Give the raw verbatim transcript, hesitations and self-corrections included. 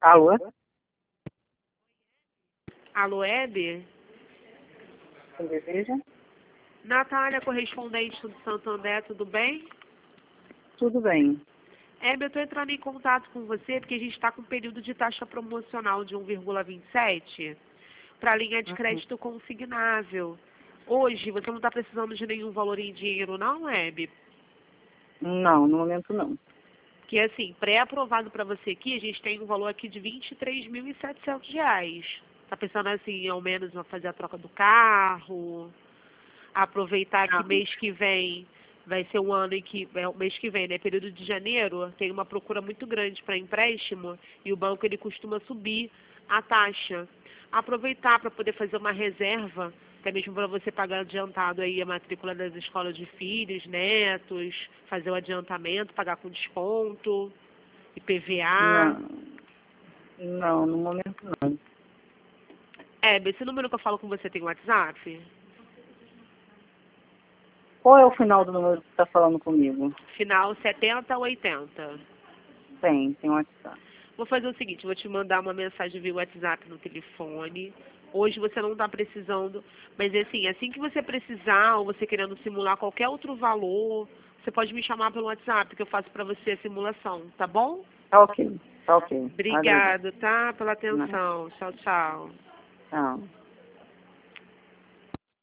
Alô? Alô, Hebe? Quem deseja? Natália, correspondente do Santander, tudo bem? Tudo bem. Hebe, eu estou entrando em contato com você porque a gente está com um período de taxa promocional de um vírgula vinte e sete para a linha de crédito consignável. Hoje, você não está precisando de nenhum valor em dinheiro, não, Hebe? Não, no momento não. Porque, assim, pré-aprovado para você aqui, a gente tem um valor aqui de vinte e três mil e setecentos reais. Está pensando, assim, ao menos em fazer a troca do carro, aproveitar que Não. mês que vem vai ser um ano em que, é o mês que vem, né, período de janeiro, tem uma procura muito grande para empréstimo e o banco ele costuma subir a taxa. Aproveitar para poder fazer uma reserva, até mesmo para você pagar adiantado aí a matrícula das escolas de filhos, netos, fazer o adiantamento, pagar com desconto, I P V A. Não. Não, no momento não. É, esse número que eu falo com você tem WhatsApp? Qual é o final do número que você está falando comigo? Final setenta ou oitenta. Tem, tem um WhatsApp. Vou fazer o seguinte, vou te mandar uma mensagem via WhatsApp no telefone. Hoje você não está precisando, mas assim, assim que você precisar ou você querendo simular qualquer outro valor, você pode me chamar pelo WhatsApp que eu faço para você a simulação, tá bom? Tá ok, tá ok. Agradeço. Obrigado, tá? Pela Não. atenção. Tchau, tchau. Tchau.